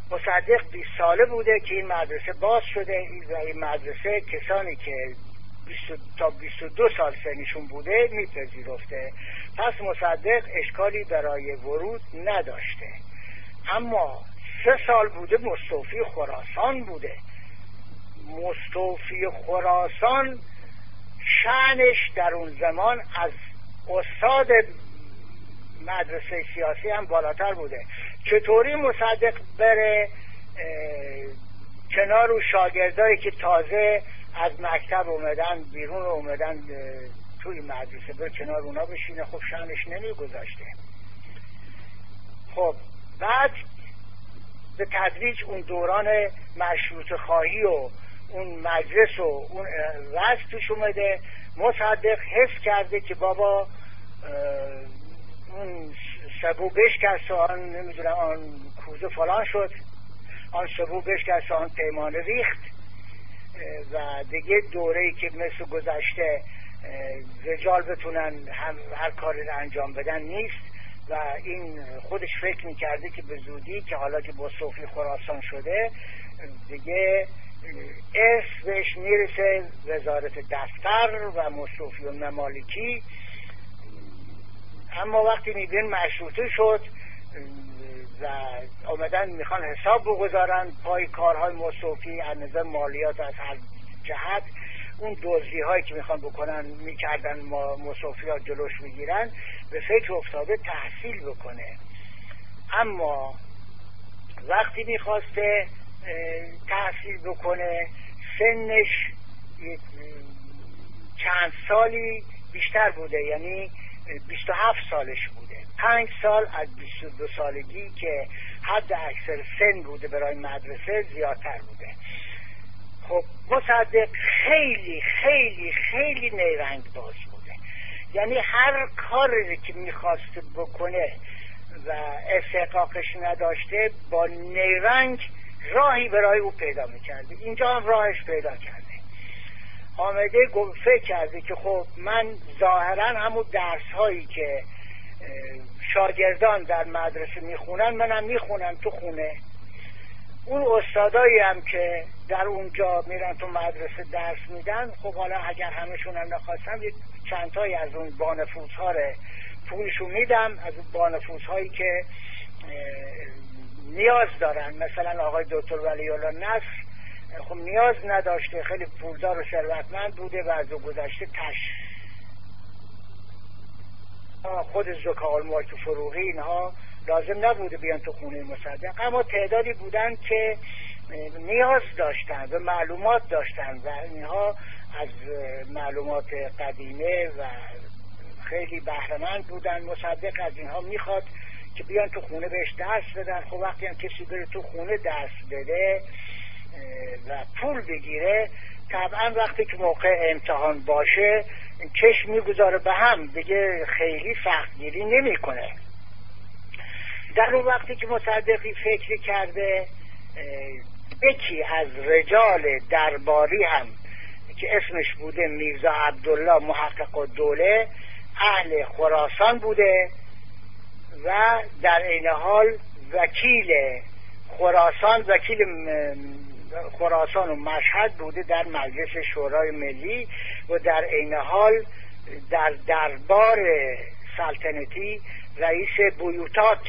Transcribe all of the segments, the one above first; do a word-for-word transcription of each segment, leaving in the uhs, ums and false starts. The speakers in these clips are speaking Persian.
مصدق بیست ساله بوده که این مدرسه باز شده و این مدرسه کسانی که تا بیست و دو سال سنشون بوده میپذیرفته. پس مصدق اشکالی برای ورود نداشته. اما سه سال بوده مستوفی خراسان بوده. مستوفی خراسان شأنش در اون زمان از استاد مدرسه سیاسی هم بالاتر بوده. چطوری مصدق بره کنار و شاگردایی که تازه از مکتب اومدن بیرون اومدن توی مدرسه بره کنار اونا بشینه؟ خب شأنش نمی گذاشته. خب بعد به تدریج اون دوران مشروط خواهی و اون مجلس و اون وضع توش اومده. مصدق حس کرده که بابا اون سبو بشکست و آن نمیدونم آن کوزه فلان شد، آن سبو بشکست و آن پیمانه ریخت و دیگه دوره‌ای که مثل گذشته رجال بتونن هم هر کاری رو انجام بدن نیست و این خودش فکر میکرده که به زودی که حالا که با صوفی خراسان شده دیگه اسم بهش میرسه وزارت دفتر و مصطفی و ممالکی. اما وقتی میبین مشروطه شد و آمدن میخوان حساب بگذارن پای کارهای مصطفی از نظر مالیات از هر جهت، اون دزدی هایی که میخوان بکنن میکردن ما مصطفی ها جلوش میگیرن، به فکر افتاده تحصیل بکنه. اما وقتی میخواسته تحصیل بکنه سنش چند سالی بیشتر بوده، یعنی بیست و هفت سالش بوده. پنج سال از بیست و دو سالگی که حد اکثر سن بوده برای مدرسه زیادتر بوده. خب مصدق خیلی خیلی خیلی نیرنگ باز بوده، یعنی هر کاری که میخواست بکنه و استحقاقش نداشته با نیرنگ راهی برای او پیدا میکرده. اینجا هم راهش پیدا کرده. آمده فکر کرده که خب من ظاهرا همون درس هایی که شاگردان در مدرسه میخونن منم میخونم تو خونه. اون استادایی هم که در اونجا میرن تو مدرسه درس میدن، خب حالا اگر همشون هم نخواستم یک چند تایی از اون بانفوس ها رو پولشو میدم، از اون بانفوس هایی که نیاز دارن. مثلا آقای دکتر ولی الله نصر خب نیاز نداشته، خیلی پولدار و ثروتمند بوده و از او گذشته تش خود زکاء الملک فروغی اینها لازم نبوده بیان تو خونه مصدق، اما تعدادی بودن که نیاز داشتن و معلومات داشتن و اینها از معلومات قدیمه و خیلی بهره‌مند بودن. مصدق از اینها میخواد که بیان تو خونه بهش درس بدن. خب وقتی هم کسی بره تو خونه درس بده و پول بگیره، طبعا وقتی که موقع امتحان باشه چشم میگذاره به هم، دیگه خیلی سختگیری نمی کنه. در اون وقتی که مصدقی فکر کرده یکی از رجال درباری هم که اسمش بوده میرزا عبدالله محقق الدوله اهل خراسان بوده و در این حال وکیل خراسان وکیل خراسان و مشهد بوده در مجلس شورای ملی و در این حال در دربار سلطنتی رئیس بیوتات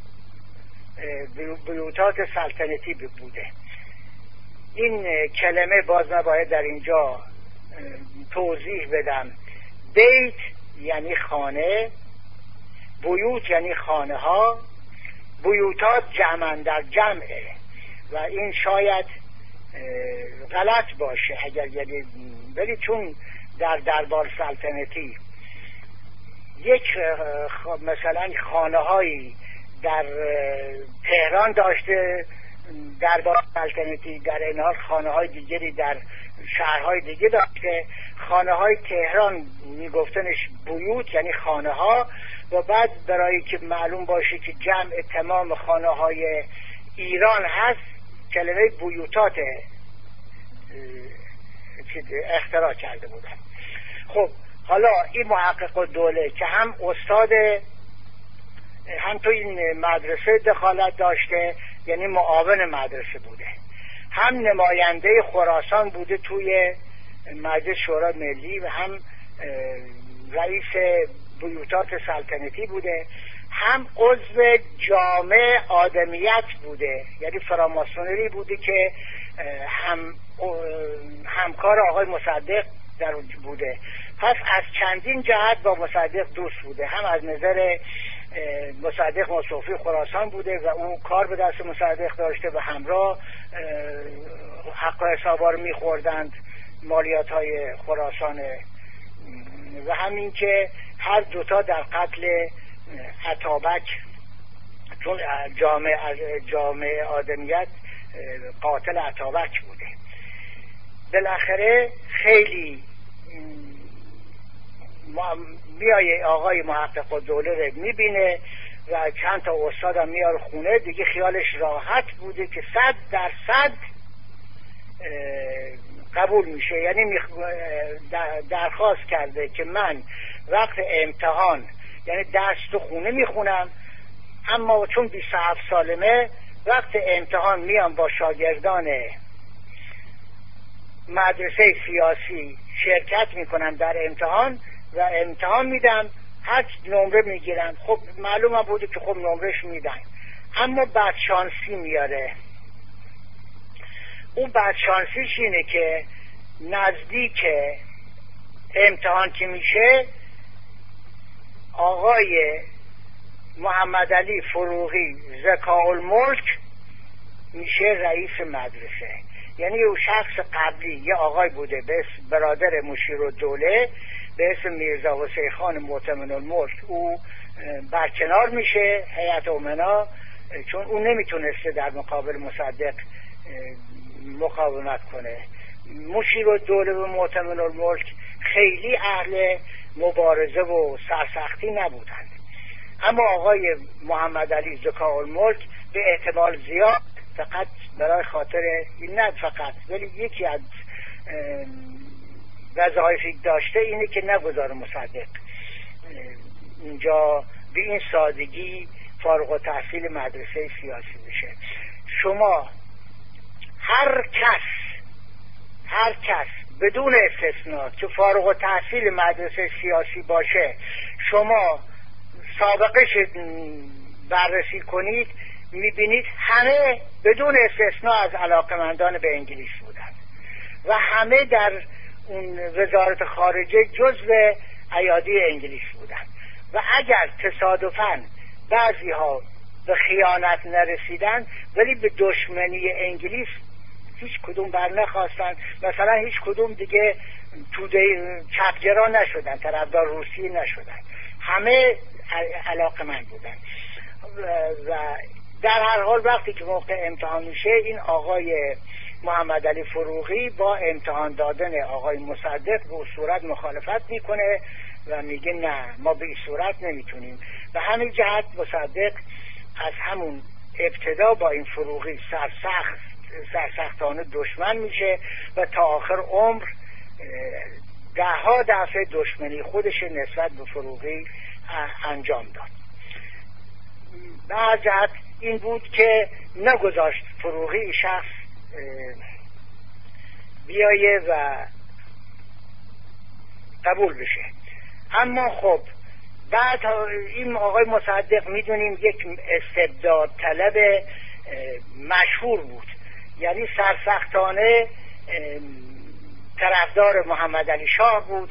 بیوتات سلطنتی بوده. این کلمه باز نباید در اینجا توضیح بدم. بیت یعنی خانه، بیوت یعنی خانه ها، بیوتات جمع در جمعه و این شاید غلط باشه اگر یعنی، ولی چون در دربار سلطنتی یک مثلا خانه هایی در تهران داشته دربار سلطنتی، در این حال خانه های دیگری در شهرهای دیگه داشته. خانه های تهران میگفتنش بیوت یعنی خانه ها و بعد برای که معلوم باشه که جمع تمام خانه های ایران هست کلمه بیوتات اختراع کرده بودن. خب حالا این محقق الدوله که هم استاد هم تو این مدرسه دخالت داشته، یعنی معاون مدرسه بوده، هم نماینده خراسان بوده توی مجلس شورای ملی و هم رئیس بیوتات سلطنتی بوده، هم عضو جامع آدمیت بوده، یعنی فراماسونری بوده که هم همکار آقای مصدق در بوده. پس از چندین جهت با مصدق دوست بوده، هم از نظر مصدق مصوفی خراسان بوده و اون کار به دست مصدق داشته و همراه حق و حسابا رو میخوردند، مالیات های خراسان، و همین که هر دوتا در قتل اتابک، چون جامعه از جامعه آدمیت قاتل اتابک بوده. بالاخره خیلی میایه آقای محقق الدوله رو میبینه و چند تا استاد هم میاره خونه، دیگه خیالش راحت بوده که صد درصد قبول میشه. یعنی درخواست کرده که من وقت امتحان یعنی درس تو خونه میخونم، اما چون بیست و هفت سالمه وقت امتحان میام با شاگردان مدرسه سیاسی شرکت میکنم در امتحان و امتحان میدم، هر نمره میگیرم. خب معلومه بوده که خب نمرش میدن، اما بدشانسی میاره. اون بدشانسیش اینه که نزدیک امتحان که میشه آقای محمد علی فروغی ذکاءالملک میشه رئیس مدرسه. یعنی او شخص قبلی یه آقای بوده به اسم برادر مشیرالدوله به اسم میرزا حسین خان معتمد الملک، او برکنار میشه هیئت امنا، چون او نمیتونسته در مقابل مصدق مقاومت کنه. مشیرالدوله و معتمد الملک خیلی اهل مبارزه و سرسختی نبودند، اما آقای محمد علی ذکاءالملک به احتمال زیاد فقط برای خاطر این، نه فقط ولی یکی از وظایفی داشته اینه که نگذار مصدق اینجا به این سادگی فارغ التحصیل مدرسه سیاسی بشه. شما هر کس هر کس بدون استثناء که فارغ التحصیل مدرسه سیاسی باشه، شما سابقش بررسی کنید میبینید همه بدون استثناء از علاقمندان به انگلیس بودند و همه در اون وزارت خارجه جزو ایادی انگلیس بودند. و اگر تصادفاً بعضی ها به خیانت نرسیدن ولی به دشمنی انگلیس هیچ کدوم بر نخواستن، مثلا هیچ کدوم دیگه توده چپگرا نشدن، طرفدار روسیه نشدن، همه علاقمند بودن. و در هر حال وقتی که موقع امتحان میشه این آقای محمد علی فروغی با امتحان دادن آقای مصدق به اون صورت مخالفت میکنه و میگه نه ما به این صورت نمیتونیم. و همین جهت مصدق از همون ابتدا با این فروغی سرسخت سرسختانه دشمن میشه و تا آخر عمر ده ها دفعه دشمنی خودش نسبت به فروغی انجام داد. به هر جهت این بود که نگذاشت فروغی شخص بیایه و قبول بشه. اما خب بعد این آقای مصدق میدونیم یک استبداد طلب مشهور بود، یعنی سرسختانه طرفدار محمد علی شاه بود،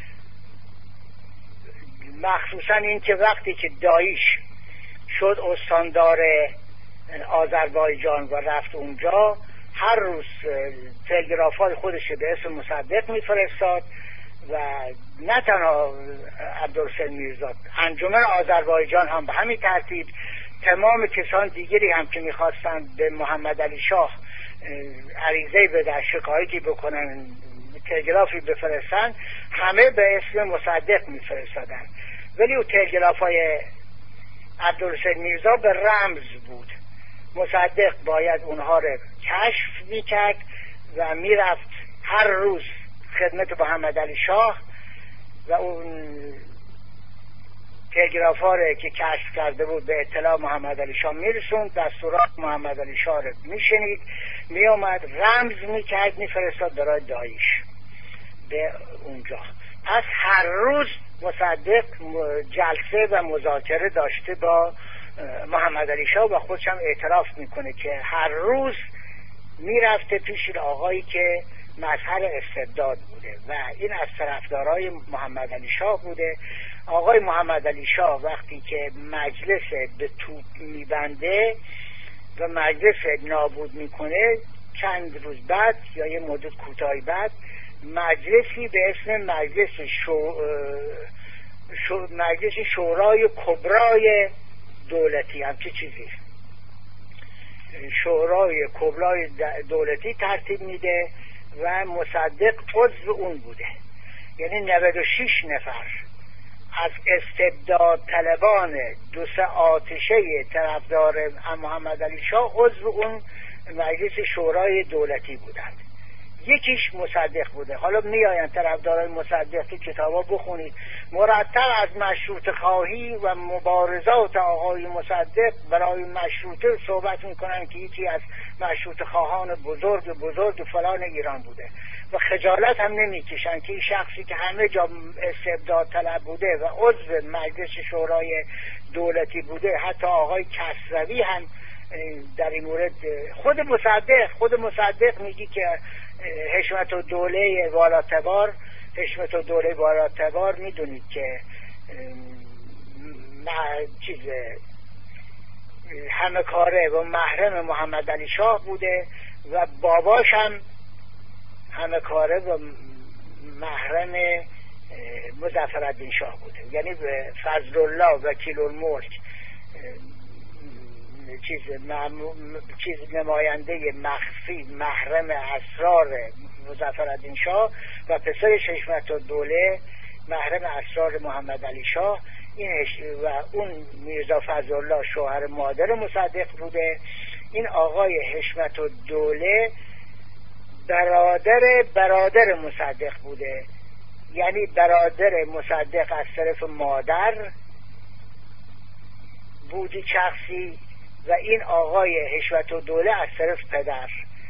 مخصوصا این که وقتی که داعش شد استاندار آذربایجان و رفت اونجا هر روز تلگراف‌های خودش به اسم مصدق میفرستاد و نه تنها عبدالحسین میرزا، انجمن آذربایجان هم به همین ترتیب، تمام کسان دیگری هم که میخواستند به محمد علی شاه عریضه بدن، شکایتی بکنن، تلگرافی بفرستن، همه به اسم مصدق میفرستادن. ولی اون تلگراف‌های عبدالحسین میرزا به رمز بود، مصدق باید اونها رو کشف میکرد و میرفت هر روز خدمت محمد علی شاه و اون تلگرافاره که کشف کرده بود به اطلاع محمد علی شاه میرسوند، دستورات محمد علی شاه رو میشنید، میامد رمز میکرد میفرستاد برای داعش به اونجا. پس هر روز مصدق جلسه و مذاکره داشته با محمد علی شاه و خودش هم اعتراف میکنه که هر روز میرفته پیش آقایی که مظهر استبداد بوده و این از طرفدارای محمد علی شاه بوده. آقای محمد علی شاه وقتی که مجلس به توپ میبنده و مجلس نابود میکنه، چند روز بعد یا یه مدت کوتاهی بعد مجلسی به اسم مجلس شو... شو... مجلس شورای کبرای دولتی، همچه چیزی شورای کبرای دولتی ترتیب میده و مصدق عضو اون بوده. یعنی نود و شش نفر از استبداد طلبان دو سه آتشه طرفدار محمد علی شاه عضو اون مجلس شورای دولتی بودند. یکیش مصدق بوده. حالا میآیند طرفدارای مصدق که کتابا بخونید، مرتب از مشروط خواهی و مبارزات آقای مصدق برای مشروطه صحبت میکنن که یکی از مشروط خواهان بزرگ بزرگ فلان ایران بوده و خجالت هم نمیکشن که این شخصی که همه جا استبداد طلب بوده و عضو مجلس شورای دولتی بوده، حتی آقای کسروی هم در این مورد خود مصدق خود مصدق میگی که حشمت و دوله والاتبار حشمت و دوله والاتبار میدونید که چیز همه کاره و محرم محمد علی شاه بوده و باباش هم همه کاره و محرم مظفرالدین شاه بوده. یعنی فضل الله وکیل الملک چیز, چیز نماینده مخفی محرم اسرار مظفرالدین شاه و پسرش حشمت الدوله محرم اسرار محمد علی شاه. این و اون میرزا فضل الله شوهر مادر مصدق بوده. این آقای حشمت الدوله برادر برادر مصدق بوده، یعنی برادر مصدق از طرف مادر بودی شخصی و این آقای حشمت الدوله از طرف پدر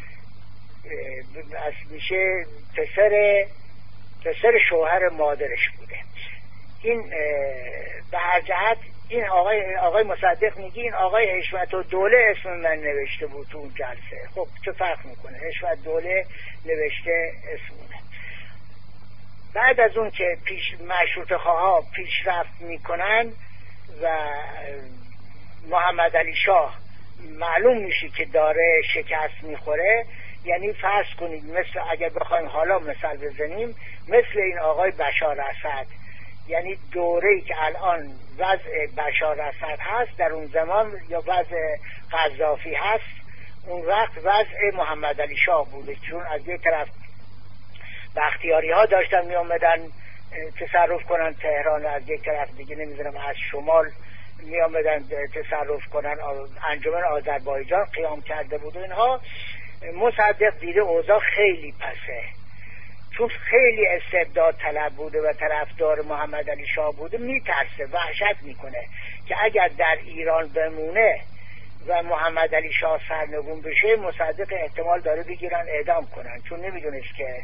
از میشه پسر پسر شوهر مادرش بوده. این به هر جهت این آقای آقای مصدق میگه این آقای حشمت الدوله اسم من نوشته بود تو اون جلسه. خب چه فرق میکنه؟ حشمت الدوله نوشته اسمونه. بعد از اون که پیش مشروطه خواها پیشرفت میکنن و محمد علی شاه معلوم میشه که داره شکست میخوره، یعنی فرض کنید مثل اگر بخوایم حالا مثال بزنیم مثل این آقای بشار اسد، یعنی دوره‌ای که الان وضع بشار اسد هست در اون زمان یا وضع قذافی هست، اون وقت وضع محمد علی شاه بوده، چون از یک طرف بختیاری ها داشتن می آمدن تصرف کنن تهران، از یک طرف دیگه نمیدونم از شمال می آمدن تصرف کنن، انجمن آذربایجان قیام کرده بود و اینها. مصدق دیده اوضاع خیلی پسه، چون خیلی استبداد طلب بوده و طرفدار محمد علی شاه بوده، میترسه، وحشت میکنه که اگر در ایران بمونه و محمد علی شاه سرنگون بشه، مصدق احتمال داره بگیرن اعدام کنن، چون نمیدونست که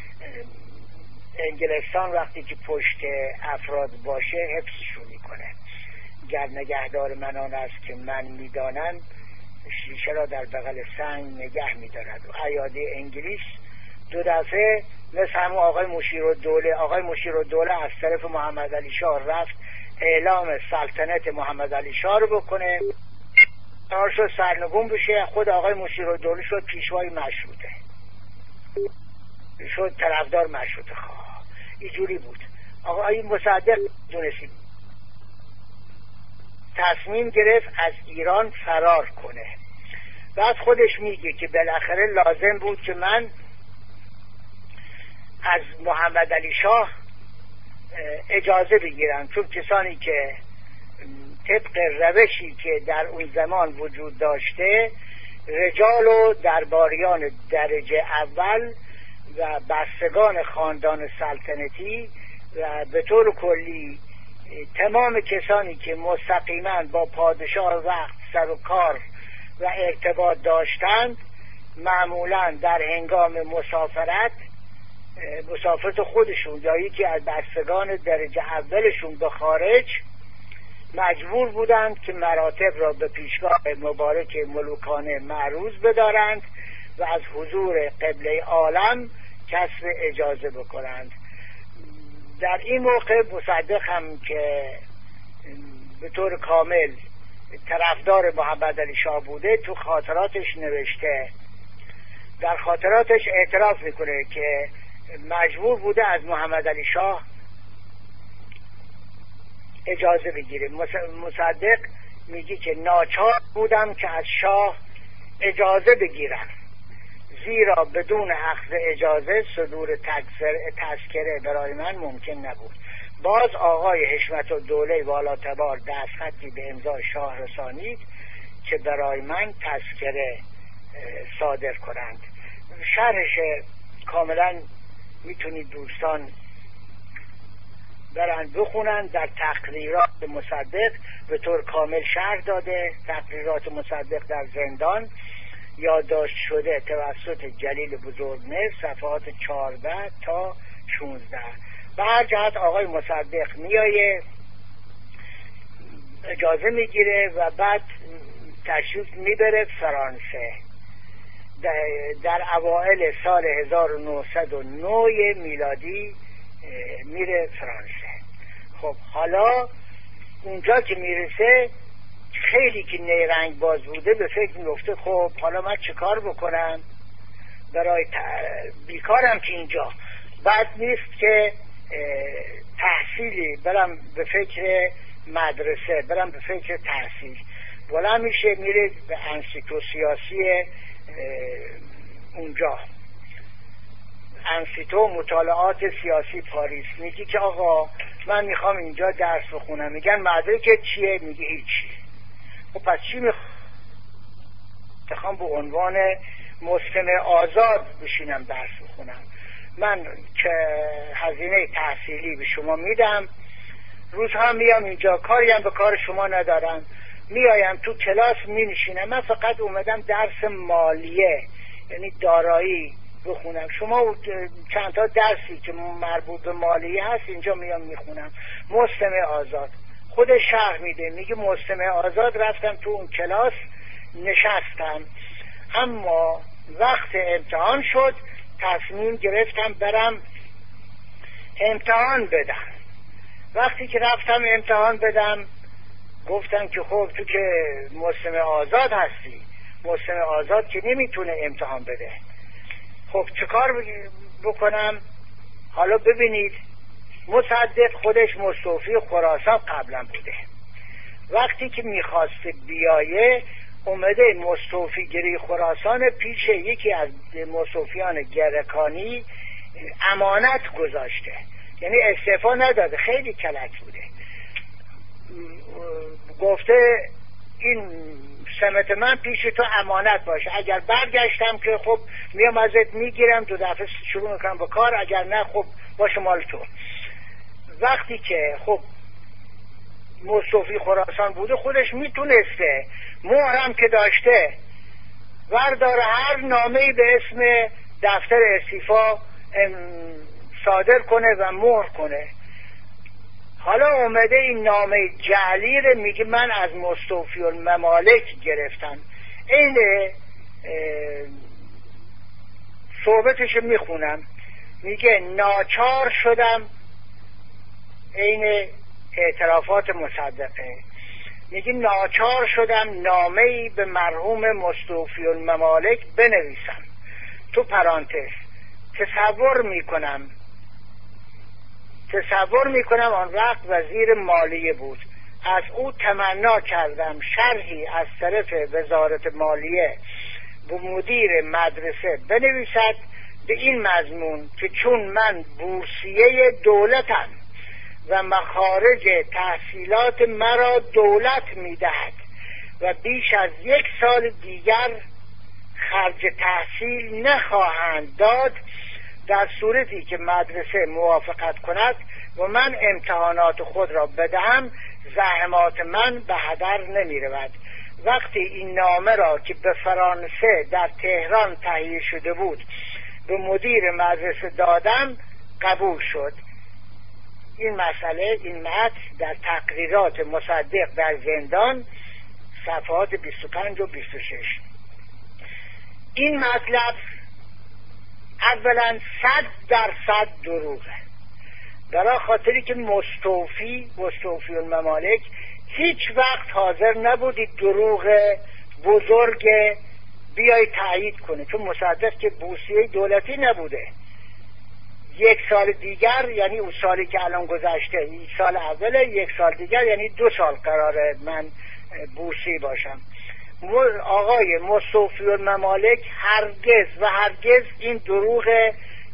انگلستان وقتی که پشت افراد باشه حفظشون میکنه. گر نگهدار من آن است که من میدانم، شیشه را در بغل سنگ نگه میدارد. و ایاده انگلیس دو دفعه مثل همون آقای مشیرالدوله آقای مشیرالدوله از طرف محمد علی شاه رفت اعلام سلطنت محمد علی شاه رو بکنه، قرار شد سرنگون بشه. خود آقای مشیرالدوله شد پیشوای مشروطه، شد طرفدار مشروطه خواه. اینجوری بود. آقای مصدق دونسید تصمیم گرفت از ایران فرار کنه. بعد خودش میگه که بالاخره لازم بود که من از محمد علی شاه اجازه بگیرم، چون کسانی که طبق روشی که در اون زمان وجود داشته، رجال و درباریان درجه اول و بستگان خاندان سلطنتی و به طور کلی تمام کسانی که مستقیما با پادشاه وقت سر و کار و ارتباط داشتند معمولا در هنگام مسافرت مسافرت خودشون یا یکی از بستگان درجه اولشون به خارج مجبور بودند که مراتب را به پیشگاه مبارک ملوکانه معروض بدارند و از حضور قبله عالم کسب اجازه بکنند. در این موقع مصدق هم که به طور کامل طرفدار محمد علی شاه بوده تو خاطراتش نوشته، در خاطراتش اعتراف میکنه که مجبور بوده از محمد علی شاه اجازه بگیره. مصدق میگه که ناچار بودم که از شاه اجازه بگیرم، زیرا بدون اخذ اجازه صدور تذکره برای من ممکن نبود. باز آقای حشمت الدوله والاتبار دستخطی به امضای شاه رسانید که برای من تذکره صادر کنند. شرحش کاملا میتونید دوستان برند بخونند، در تقریرات مصدق به طور کامل شرح داده. تقریرات مصدق در زندان یادداشت شده توسط جلیل بزرگمهر، صفحات چهارده تا شانزده. به هر جهت آقای مصدق میایه اجازه میگیره و بعد تشریف میبره فرانسه. در اوائل سال هزار و نهصد و نه میلادی میره فرانسه. خب حالا اونجا که میرسه خیلی که نیرنگ باز بوده به فکر میفته خب حالا من چه کار بکنم، برای ت... بیکارم که اینجا، بعد نیست که تحصیلی برم به فکر مدرسه، برم به فکر تحصیل. بلند میشه میره به انسیکلوسیاسی اونجا، انسیتو مطالعات سیاسی پاریس. میگی که آقا من میخوام اینجا درس بخونم. میگن مدرکت چیه؟ میگه هیچی. خب پس چی میخوام؟ به عنوان مستمع آزاد بشینم درس بخونم. من که هزینه تحصیلی به شما میدم، روزها میام اینجا، کاری هم به کار شما ندارم، میایم تو کلاس مینشینم، من فقط اومدم درس مالیه یعنی دارایی بخونم. شما چند تا درسی که مربوط به مالیه هست اینجا میام میخونم. مستمع آزاد خود شرح میده، میگه مستمع آزاد رفتم تو اون کلاس نشستم، اما وقت امتحان شد تصمیم گرفتم برم امتحان بدم. وقتی که رفتم امتحان بدم گفتن که خب تو که مستمع آزاد هستی، مستمع آزاد که نمیتونه امتحان بده. خب چه کار بکنم؟ حالا ببینید مصدق خودش مستوفی خراسان قبلا بوده. وقتی که میخواسته بیایه اومده مستوفیگری خراسان پیش یکی از مستوفیان گرکانی امانت گذاشته، یعنی استعفا نداده، خیلی کلک بوده. گفته این سمت من پیش تو امانت باشه، اگر برگشتم که خب میام ازت میگیرم، دو دفعه شروع میکنم به کار، اگر نه خب باشه مال تو. وقتی که خب مستوفی خراسان بوده خودش میتونسته مهرم که داشته ورداره هر نامه‌ای به اسم دفتر استیفا صادر کنه و مهر کنه. حالا اومده این نامه جعلی رو میگه من از مستوفی الممالک گرفتم. این صحبتش میخونم، میگه ناچار شدم، این اعترافات مصدقه، میگه ناچار شدم نامه‌ای به مرحوم مستوفی الممالک بنویسم. تو پرانتز تصور میکنم تصور میکنم آن وقت وزیر مالیه بود، از او تمنا کردم شرحی از طرف وزارت مالیه به مدیر مدرسه بنویسد به این مضمون که چون من بورسیه دولتم و مخارج تحصیلات مرا دولت میدهد و بیش از یک سال دیگر خرج تحصیل نخواهند داد، در صورتی که مدرسه موافقت کند و من امتحانات خود را بدهم زحمات من به هدر نمی رود. وقتی این نامه را که به فرانسه در تهران تهیه شده بود به مدیر مدرسه دادم قبول شد. این مسئله، این متن در تقریرات مصدق در زندان صفحات بیست و پنج و بیست و شش. این مطلب اولا صد درصد دروغه، برای خاطری که مستوفی مستوفی الممالک هیچ وقت حاضر نبودی دروغ بزرگ بیای تایید کنه، چون مصدق که بورسیه دولتی نبوده. یک سال دیگر، یعنی اون سالی که الان گذشته، این سال اوله، یک سال دیگر یعنی دو سال قراره من بورسی باشم. آقای مستوفی الممالک هرگز و هرگز این دروغ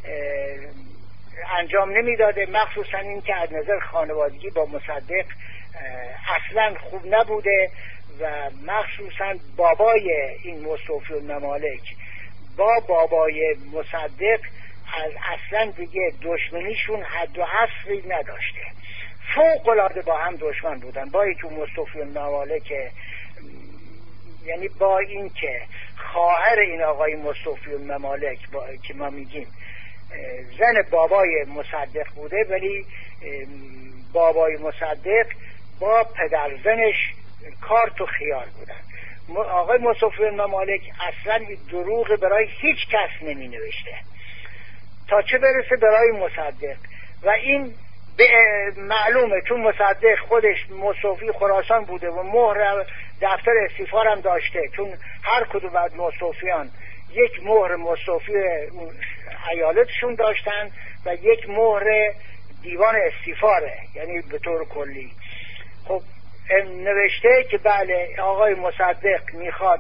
انجام نمیداده، مخصوصا این که از نظر خانوادگی با مصدق اصلا خوب نبوده و مخصوصا بابای این مستوفی الممالک با بابای مصدق از اصلا دیگه دشمنیشون حد و حصری نداشته، فوق العاده با هم دشمن بودن. با اینکه مستوفی الممالک، یعنی با اینکه خواهر این آقای مستوفی الممالک که ما میگیم زن بابای مصدق بوده، ولی بابای مصدق با پدر زنش کارت و خیار بودن. آقای مستوفی الممالک اصلا این دروغ برای هیچ کس نمی نوشته، تا چه برسه برای مصدق. و این معلومه چون مصدق خودش مستوفی خراسان بوده و مهر دفتر استیفا هم داشته، چون هر کدوم از مستوفیان یک مهر مستوفی ایالتشون داشتن و یک مهر دیوان استیفاره، یعنی به طور کلی. خب نوشته که بله آقای مصدق میخواد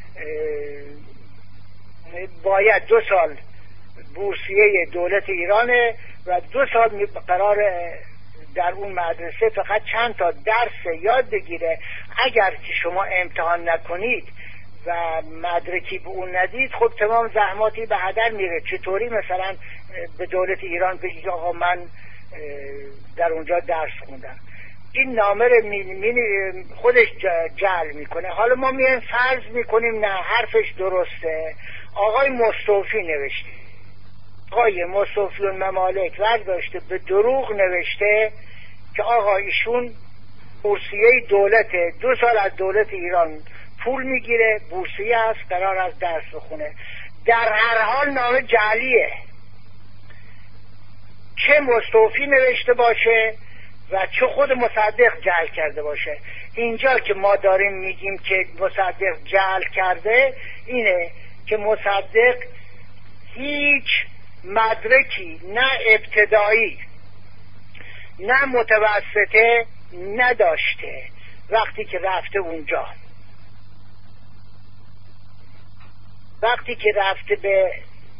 باید دو سال بورسیه دولت ایرانه و دو سال قرار در اون مدرسه فقط چند تا درس یاد بگیره، اگر که شما امتحان نکنید و مدرکی به اون ندید خب تمام زحماتی به هدر میره. چطوری مثلا به دولت ایران بگید آقا من در اونجا درس خوندم؟ این نامه رو می می خودش جعل میکنه. حالا ما میایم فرض میکنیم نه حرفش درسته، آقای مستوفی نوشته، آقای مستوفی الممالک برداشته به دروغ نوشته که آقا ایشون بورسیه دولت، دو سال از دولت ایران پول میگیره، بورسیه هست، قرار از درس بخونه. در هر حال نامه جعلیه، چه مستوفی نوشته باشه و چه خود مصدق جعل کرده باشه. اینجا که ما داریم میگیم که مصدق جعل کرده اینه که مصدق هیچ مدرکی نه ابتدایی نه متوسطه نداشته. وقتی که رفته اونجا، وقتی که رفته به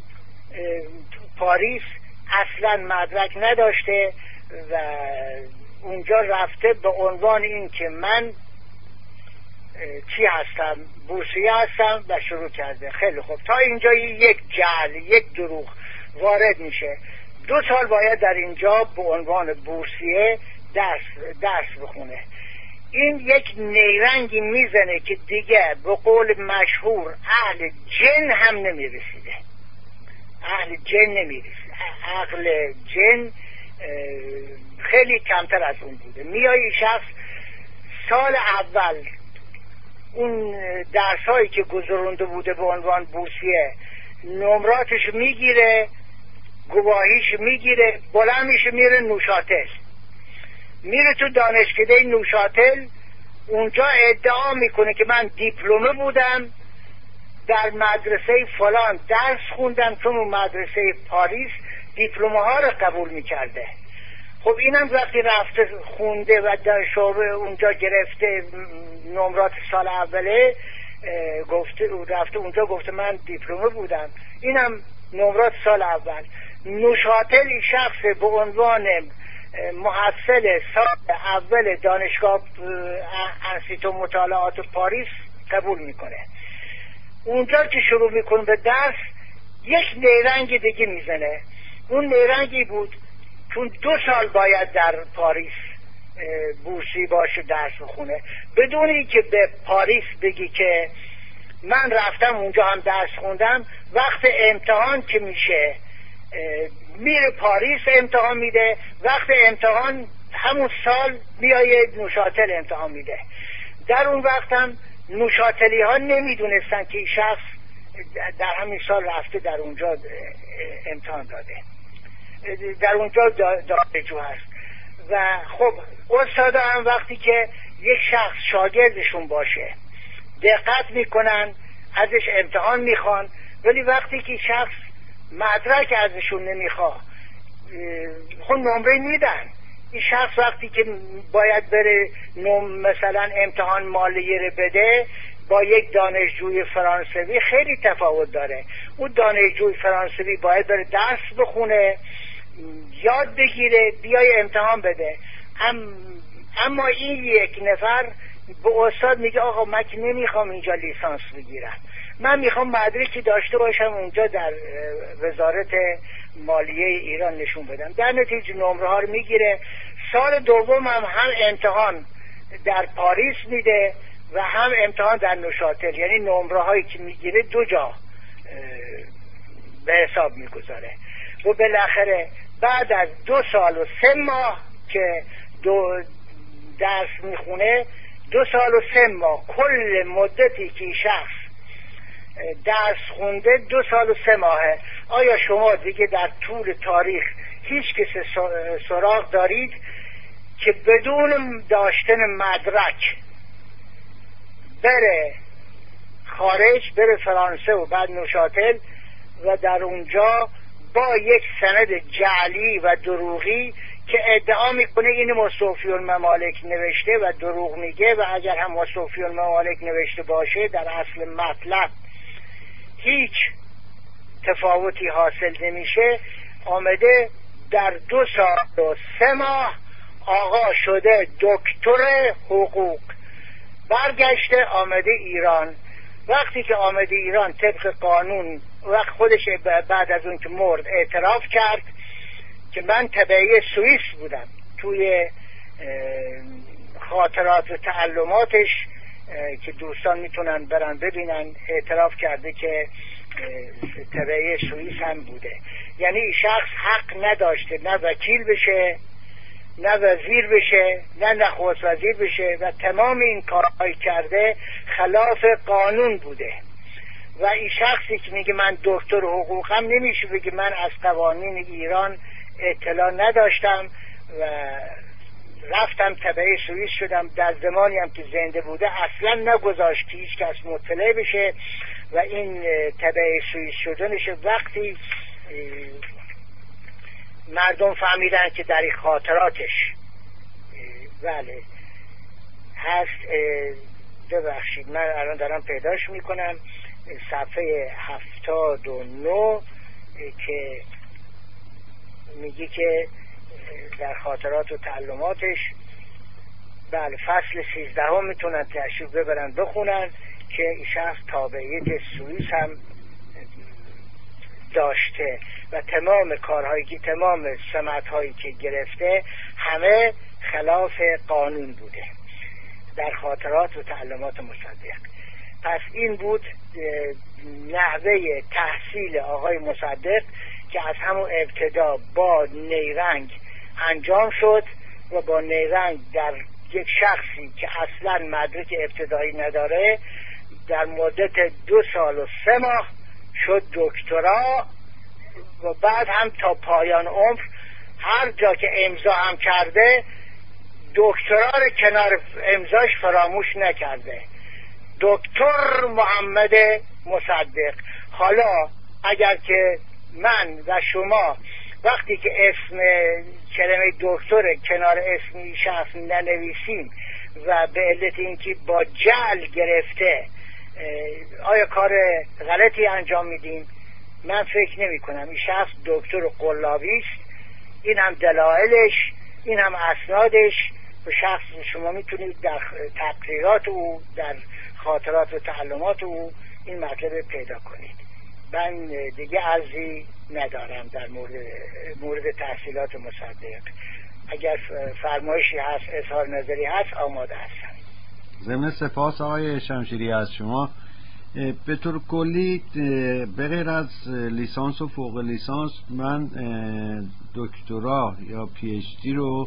پاریس اصلا مدرک نداشته و اونجا رفته به عنوان این که من چی هستم، بورسیه هستم و شروع کرده. خیلی خوب، تا اینجا یک جعل، یک دروغ وارد میشه. دو سال باید در اینجا به عنوان بورسیه درس درس بخونه. این یک نیرنگی میزنه که دیگه به قول مشهور اهل جن هم نمیرسیده، اهل جن نمیرسیده، عقل جن خیلی کمتر از اون بوده. میای شخص سال اول اون درس هایی که گذرونده بوده به عنوان بورسیه نمراتش میگیره، گواهیش میگیره، بلند میشه میره نوشاتل، میره تو دانشکده نوشاتل، اونجا ادعا میکنه که من دیپلمه بودم در مدرسه فلان درس خوندم، چون اون مدرسه پاریس دیپلمه ها رو قبول میکرده. خب اینم وقتی رفته خونده و در شعبه اونجا گرفته نمرات سال اوله، گفته رفته اونجا گفته من دیپلمه بودم، اینم نمرات سال اول. نوشاتل این شخص به عنوان محصل سال اول دانشگاه انسیتو مطالعات پاریس قبول میکنه. اونجا که شروع میکنه به درس یک نیرنگ دیگه میزنه. اون نیرنگی بود چون دو سال باید در پاریس بورسی باشه درس بخونه، بدون اینکه به پاریس بگی که من رفتم اونجا هم درس خوندم، وقت امتحان که میشه میره پاریس امتحان میده، وقت امتحان همون سال میایه نوشاتل امتحان میده. در اون وقت هم نوشاتلی ها نمیدونستن که این شخص در همین سال رفته در اونجا امتحان داده، در اونجا دانشجو هست. و خب استادا هم وقتی که یک شخص شاگردشون باشه دقت میکنن، ازش امتحان میخوان، ولی وقتی که شخص مدرک ازشون نمیخواه خب نمره میدن. این شخص وقتی که باید بره مثلا امتحان مالیه رو بده با یک دانشجوی فرانسوی خیلی تفاوت داره. اون دانشجوی فرانسوی باید بره درس بخونه، یاد بگیره، بیای امتحان بده. ام اما این یک نفر به استاد میگه آقا من که نمیخوام اینجا لیسانس بگیرم، من میخوام مدرکی داشته باشم اونجا در وزارت مالیه ایران نشون بدم. در نتیجه نمره ها رو میگیره. سال دوم هم هم امتحان در پاریس میده و هم امتحان در نوشاتل، یعنی نمره هایی که میگیره دو جا به حساب میگذاره. و بالاخره بعد از دو سال و سه ماه که دو درس میخونه، دو سال و سه ماه کل مدتی که شخص درس خونده دو سال و سه ماهه. آیا شما دیگه در طول تاریخ هیچ کس سراغ دارید که بدون داشتن مدرک بره خارج، بره فرانسه و بعد نوشاتل و در اونجا با یک سند جعلی و دروغی که ادعا میکنه این مستوفی الممالک نوشته و دروغ میگه، و اگر هم مستوفی الممالک نوشته باشه در اصل مطلب هیچ تفاوتی حاصل نمیشه، آمده در دو سال و سه ماه آقا شده دکتر حقوق، برگشته آمده ایران. وقتی که آمده ایران طبق قانون، وقت خودش بعد از اون که مرد اعتراف کرد که من تبعی سوئیس بودم. توی خاطرات و تعلماتش که دوستان میتونن برن ببینن اعتراف کرده که تبعی سوئیس هم بوده. یعنی این شخص حق نداشته نه وکیل بشه، نه وزیر بشه، نه نخست وزیر بشه و تمام این کارهای کرده خلاف قانون بوده. و این شخصی که میگه من دکتر حقوقم نمیشه بگه من از قوانین ایران اطلاع نداشتم و رفتم تبعی سوئیس شدم. در زمانی هم که زنده بوده اصلا نگذاشت که هیچ کس مطلع بشه و این تبعی سوئیس شدنش وقتی مردم فهمیدن که در این خاطراتش بله هست. ببخشید من الان دارم پیداش میکنم، صفحه هفتاد و نه که میگه که در خاطرات و تعلماتش بله فصل سیزده هم میتونن تشریف ببرن بخونن که این شخص تابعیت سوئیس هم داشته و تمام کارهایی که تمام سمت‌هایی که گرفته همه خلاف قانون بوده در خاطرات و تعلمات مصدق. پس این بود نحوه تحصیل آقای مصدق که از همون ابتدا با نیرنگ انجام شد و با نیرنگ در یک شخصی که اصلا مدرک ابتدایی نداره در مدت دو سال و سه ماه شد دکترا و بعد هم تا پایان عمر هر جا که امضا هم کرده دکترا رو کنار امضاش فراموش نکرده. دکتر محمد مصدق. حالا اگر که من و شما وقتی که اسم کلمه دکتر کنار اسم شخص ننویسیم و به علت اینکه با جعل گرفته آیا کار غلطی انجام میدیم؟ من فکر نمی کنم. این شخص دکتر قلابی است، این هم دلایلش، این هم اسنادش. به شخص شما میتونید در تقریرات او، در خاطرات و تعلمات او این مطلب پیدا کنید. من دیگه عرضی ندارم در مورد مورد تحصیلات مصدق. اگر فرمایشی هست، اظهار نظری هست، آماده هستم. ضمن سپاس آقای شمشیری از شما. به طور کلی به غیر از لیسانس و فوق لیسانس، من دکترا یا پی اچ دی رو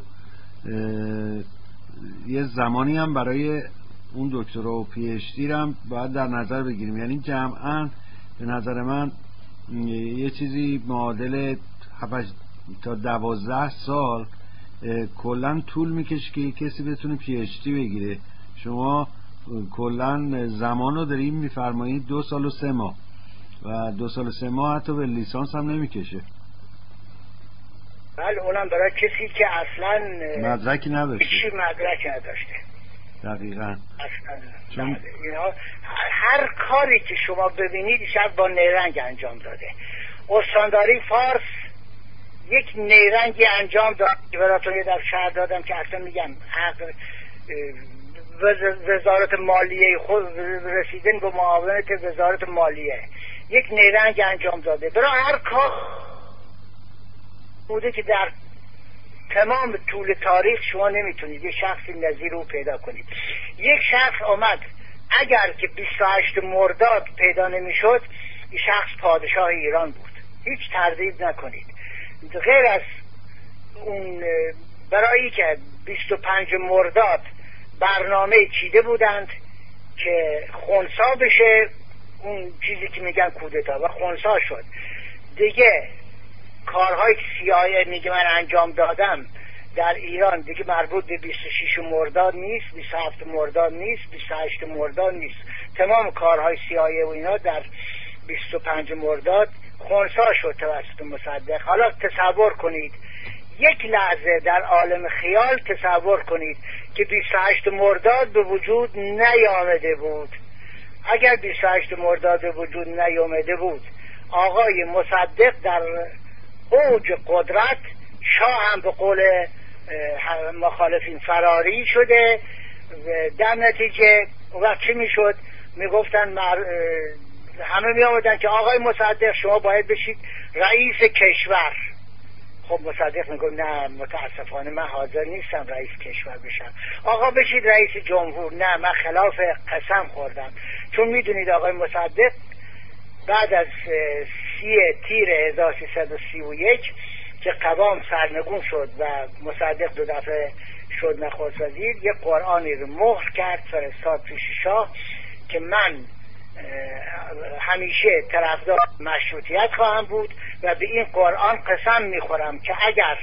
یه زمانی هم برای اون دکترا و پی اچ دی هم باید در نظر بگیریم. یعنی جمعاً به نظر من یه چیزی معادل هفت تا دوازده سال کلن طول میکشه که کسی بتونه پی اچ دی بگیره. شما کلن زمان رو داریم میفرمایید دو سال و سه ماه، و دو سال و سه ماه حتی به لیسانس هم نمیکشه. بله، اونم برای کسی که اصلا مدرکی نداشته، هیچ مدرک نداشته. دقیقاً. اصلا چون... اینا هر کاری که شما ببینید شاید با نیرنگ انجام داده. استانداری فارس یک نیرنگی انجام داد که براتون یه در شهر دادم که اصلا میگم حق وزارت مالیه خود رسیدن به معاونت وزارت مالیه یک نیرنگ انجام داده. برای هر کار بوده که در تمام طول تاریخ شما نمیتونید یه شخصی نظیر او پیدا کنید. یک شخص آمد، اگر که بیست و هشت مرداد پیدا نمیشد، این شخص پادشاه ایران بود. هیچ تردید نکنید. غیر از اون برای که بیست و پنج مرداد برنامه چیده بودند که خنثی بشه، اون چیزی که میگن کودتا، و خنثی شد دیگه. کارهای سی آی ای میگه من انجام دادم در ایران دیگه مربوط به بیست و شش مرداد نیست، بیست و هفت مرداد نیست، بیست و هشت مرداد نیست. تمام کارهای سی آی ای و اینا در بیست و پنج مرداد خنثی شد توسط مصدق. حالا تصور کنید، یک لحظه در عالم خیال تصور کنید که بیست و هشت مرداد به وجود نیامده بود. اگر بیست و هشت مرداد به وجود نیامده بود، آقای مصدق در اوج قدرت، شاه هم به قول مخالفین فراری شده. در نتیجه وقت چی میشد؟ میگفتن مر... همه می آمدن که آقای مصدق شما باید بشید رئیس کشور. خب مصدق میگه نه متاسفانه من حاضر نیستم رئیس کشور بشم. آقا بشید رئیس جمهور. نه من خلاف قسم خوردم. چون میدونید آقای مصدق بعد از سی تیر هزار و سیصد و سی و یک که قوام سرنگون شد و مصدق دو دفعه شد نخست وزیر، یک قرآنی رو مهر کرد فرستاد پیش شاه که من همیشه طرفدار مشروطیت خواهم بود و به این قرآن قسم میخورم که اگر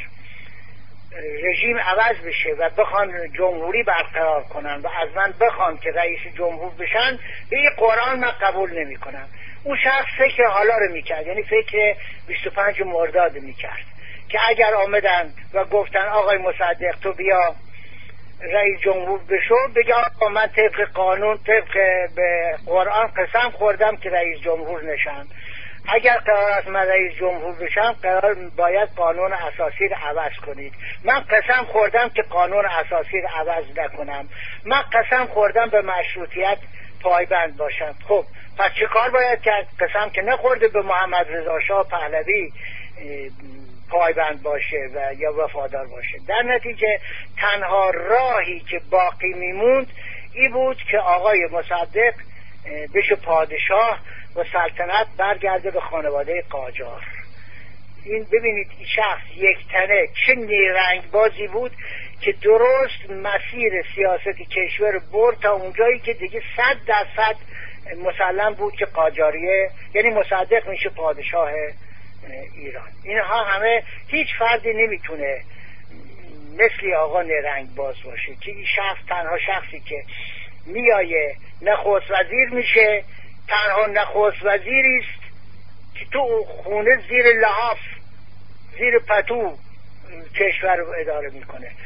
رژیم عوض بشه و بخوان جمهوری برقرار کنن و از من بخوان که رئیس جمهور بشن، به این قرآن من قبول نمی کنم. اون شخص فکر حالا رو میکرد، یعنی فکر بیست و پنج مرداد میکرد که اگر آمدن و گفتن آقای مصدق تو بیا رئیس جمهور بشو، بگه آقا من طبق قانون طبق به قرآن قسم خوردم که رئیس جمهور نشم. اگر قرار است من رئیس جمهور بشم، قرار باید قانون اساسی رو عوض کنید. من قسم خوردم که قانون اساسی رو عوض نکنم. من قسم خوردم به مشروطیت پایبند باشم. خب پس چه کار باید کرد؟ قسم که نخورده به محمد رضا شاه پهلوی پایبند باشه و یا وفادار باشه. در نتیجه تنها راهی که باقی میموند این بود که آقای مصدق بشه پادشاه و سلطنت برگرده به خانواده قاجار. این ببینید این شخص یک تنه چه نیرنگ بازی بود که درست مسیر سیاست کشور برد تا اونجایی که دیگه صد درصد مسلم بود که قاجاریه، یعنی مصدق میشه پادشاه ایران. اینها همه هیچ فردی نمیتونه مثل آقا نیرنگ باز باشه که این شخص تنها شخصی که میایه نخست وزیر میشه، تنها نخست وزیری است که تو خونه زیر لحاف زیر پتو کشور رو اداره میکنه.